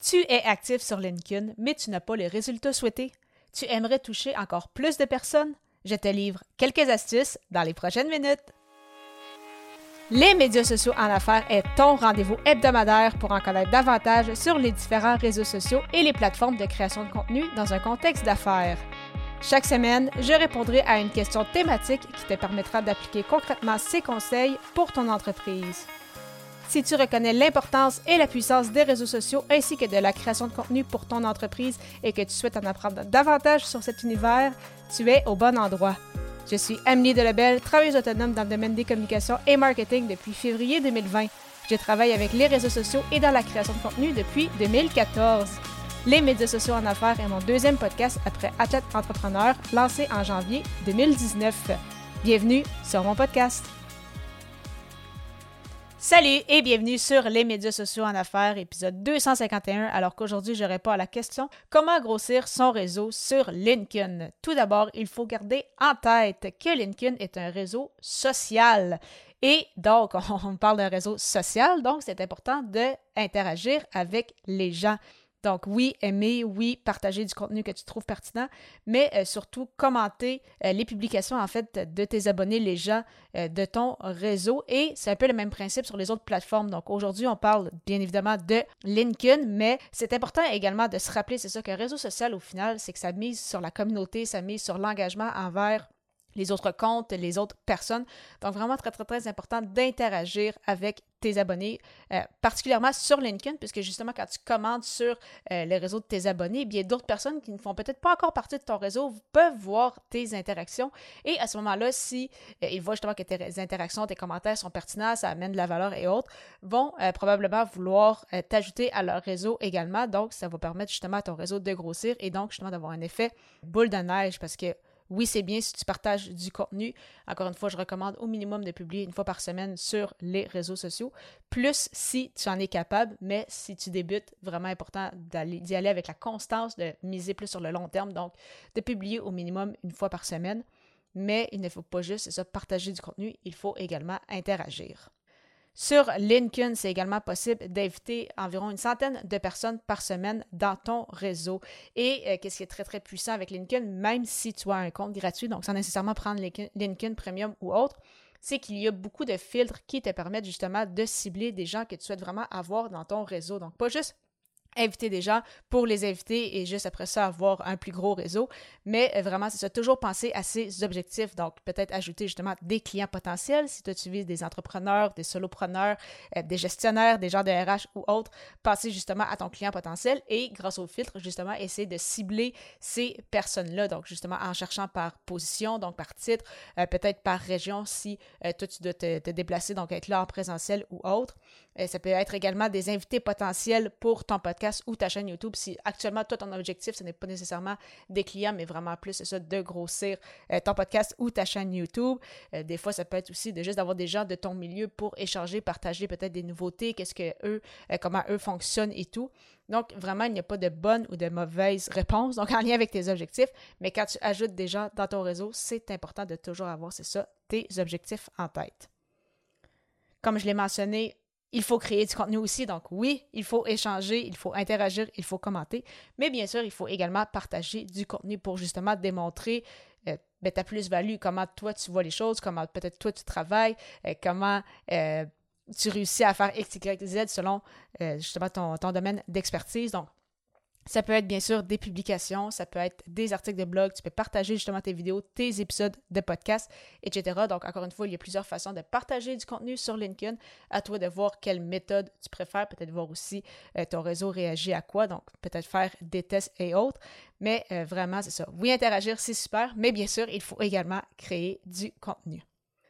Tu es actif sur LinkedIn, mais tu n'as pas les résultats souhaités. Tu aimerais toucher encore plus de personnes? Je te livre quelques astuces dans les prochaines minutes. Les médias sociaux en affaires est ton rendez-vous hebdomadaire pour en connaître davantage sur les différents réseaux sociaux et les plateformes de création de contenu dans un contexte d'affaires. Chaque semaine, je répondrai à une question thématique qui te permettra d'appliquer concrètement ces conseils pour ton entreprise. Si tu reconnais l'importance et la puissance des réseaux sociaux ainsi que de la création de contenu pour ton entreprise et que tu souhaites en apprendre davantage sur cet univers, tu es au bon endroit. Je suis Amélie Delebel, travailleuse autonome dans le domaine des communications et marketing depuis février 2020. Je travaille avec les réseaux sociaux et dans la création de contenu depuis 2014. Les médias sociaux en affaires est mon deuxième podcast après Athlète Entrepreneur, lancé en janvier 2019. Bienvenue sur mon podcast. Salut et bienvenue sur les médias sociaux en affaires, épisode 251, alors qu'aujourd'hui, je réponds à la question « Comment grossir son réseau sur LinkedIn ?» Tout d'abord, il faut garder en tête que LinkedIn est un réseau social. Et donc, on parle d'un réseau social, donc c'est important d'interagir avec les gens. Donc oui, aimer, oui, partager du contenu que tu trouves pertinent, mais surtout commenter les publications en fait de tes abonnés, les gens de ton réseau. Et c'est un peu le même principe sur les autres plateformes. Donc aujourd'hui, on parle bien évidemment de LinkedIn, mais c'est important également de se rappeler, c'est ça qu'un réseau social au final, c'est que ça mise sur la communauté, ça mise sur l'engagement envers les autres comptes, les autres personnes. Donc, vraiment très, très, très important d'interagir avec tes abonnés, particulièrement sur LinkedIn, puisque justement, quand tu commentes sur les réseaux de tes abonnés, bien d'autres personnes qui ne font peut-être pas encore partie de ton réseau peuvent voir tes interactions. Et à ce moment-là, si ils voient justement que tes interactions, tes commentaires sont pertinents, ça amène de la valeur et autres, vont probablement vouloir t'ajouter à leur réseau également. Donc, ça va permettre justement à ton réseau de grossir et donc justement d'avoir un effet boule de neige parce que oui, c'est bien si tu partages du contenu. Encore une fois, je recommande au minimum de publier une fois par semaine sur les réseaux sociaux. Plus si tu en es capable, mais si tu débutes, vraiment important d'y aller avec la constance, de miser plus sur le long terme. Donc, de publier au minimum une fois par semaine. Mais il ne faut pas juste, c'est ça, partager du contenu. Il faut également interagir. Sur LinkedIn, c'est également possible d'inviter environ une centaine de personnes par semaine dans ton réseau. Et qu'est-ce qui est très, très puissant avec LinkedIn, même si tu as un compte gratuit, donc sans nécessairement prendre LinkedIn Premium ou autre, c'est qu'il y a beaucoup de filtres qui te permettent justement de cibler des gens que tu souhaites vraiment avoir dans ton réseau. Donc, pas juste inviter des gens pour les inviter et juste après ça avoir un plus gros réseau, mais vraiment, c'est ça, toujours penser à ses objectifs, donc peut-être ajouter justement des clients potentiels, si toi tu vises des entrepreneurs, des solopreneurs, des gestionnaires, des gens de RH ou autres, penser justement à ton client potentiel et grâce au filtre, justement, essayer de cibler ces personnes-là, donc justement en cherchant par position, donc par titre, peut-être par région si toi tu dois te déplacer, donc être là en présentiel ou autre. Ça peut être également des invités potentiels pour ton podcast ou ta chaîne YouTube. Si actuellement, toi, ton objectif, ce n'est pas nécessairement des clients, mais vraiment plus, c'est ça, de grossir ton podcast ou ta chaîne YouTube. Des fois, ça peut être aussi de juste d'avoir des gens de ton milieu pour échanger, partager peut-être des nouveautés, comment eux fonctionnent et tout. Donc, vraiment, il n'y a pas de bonne ou de mauvaise réponse, donc en lien avec tes objectifs. Mais quand tu ajoutes des gens dans ton réseau, c'est important de toujours avoir, c'est ça, tes objectifs en tête. Comme je l'ai mentionné, il faut créer du contenu aussi, donc oui, il faut échanger, il faut interagir, il faut commenter, mais bien sûr, il faut également partager du contenu pour justement démontrer ta plus-value, comment toi tu vois les choses, comment peut-être toi tu travailles, comment tu réussis à faire X, Y, Z selon justement ton domaine d'expertise. Donc, ça peut être bien sûr des publications, ça peut être des articles de blog, tu peux partager justement tes vidéos, tes épisodes de podcast, etc. Donc, encore une fois, il y a plusieurs façons de partager du contenu sur LinkedIn. À toi de voir quelle méthode tu préfères, peut-être voir aussi ton réseau réagit à quoi, donc peut-être faire des tests et autres. Mais vraiment, c'est ça. Oui, interagir, c'est super, mais bien sûr, il faut également créer du contenu.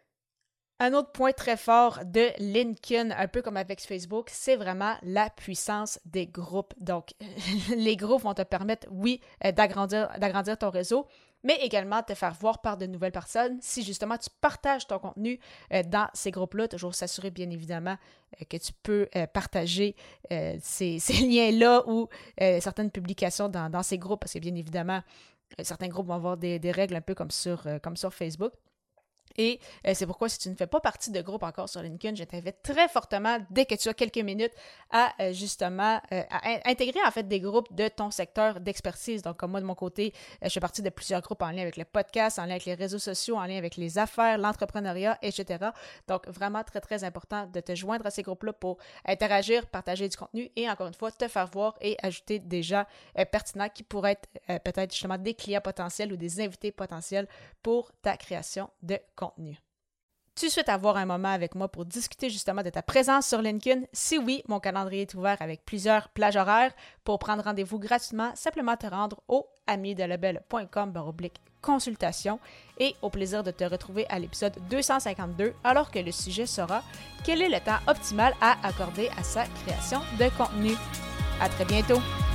Un autre point très fort de LinkedIn, un peu comme avec Facebook, c'est vraiment la puissance des groupes. Donc, les groupes vont te permettre, oui, d'agrandir ton réseau, mais également de te faire voir par de nouvelles personnes. Si justement tu partages ton contenu dans ces groupes-là, toujours s'assurer bien évidemment que tu peux partager ces liens-là ou certaines publications dans ces groupes, parce que bien évidemment, certains groupes vont avoir des règles un peu comme sur Facebook. Et c'est pourquoi, si tu ne fais pas partie de groupe encore sur LinkedIn, je t'invite très fortement, dès que tu as quelques minutes, à justement à intégrer en fait des groupes de ton secteur d'expertise. Donc, comme moi, de mon côté, je fais partie de plusieurs groupes en lien avec le podcast, en lien avec les réseaux sociaux, en lien avec les affaires, l'entrepreneuriat, etc. Donc, vraiment très, très important de te joindre à ces groupes-là pour interagir, partager du contenu et, encore une fois, te faire voir et ajouter des gens pertinents qui pourraient être peut-être justement des clients potentiels ou des invités potentiels pour ta création de contenu. Tu souhaites avoir un moment avec moi pour discuter justement de ta présence sur LinkedIn? Si oui, mon calendrier est ouvert avec plusieurs plages horaires. Pour prendre rendez-vous gratuitement, simplement te rendre au amidelabel.com/consultation et au plaisir de te retrouver à l'épisode 252 alors que le sujet sera « Quel est le temps optimal à accorder à sa création de contenu? » À très bientôt!